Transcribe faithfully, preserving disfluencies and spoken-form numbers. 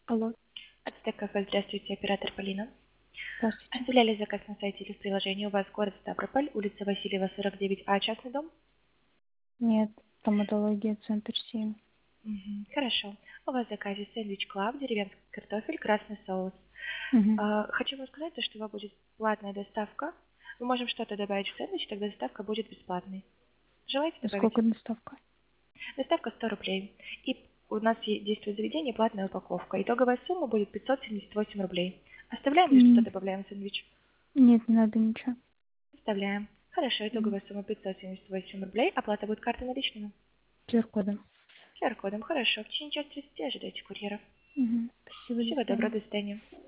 Алло, Ацтек кафе, здравствуйте, оператор Полина. здравствуйте. Оставляли заказ на сайте или в приложении. У вас город Ставрополь, улица Васильева, сорок девять А, частный дом? Нет, стоматология, центр семь. Мгм, хорошо. У вас в заказе сэндвич Клаб, деревенский картофель, красный соус. Угу. А, хочу вам сказать, то, что у вас будет платная доставка. Мы можем что-то добавить в сэндвич, тогда доставка будет бесплатной. Желаете добавить? Сколько доставка? Доставка сто рублей. И у нас е- действует заведение платная упаковка. Итоговая сумма будет пятьсот семьдесят восемь рублей. Оставляем или что-то М, добавляем в сэндвич? Нет, не надо ничего. Оставляем. Хорошо, Мгм. итоговая сумма пятьсот семьдесят восемь рублей. Оплата будет картой наличными. ку ар кодом. ку ар кодом. Хорошо. В течение часа тридцати ожидайте курьера. Угу. Спасибо, до Всего доброго, свидания. до свидания.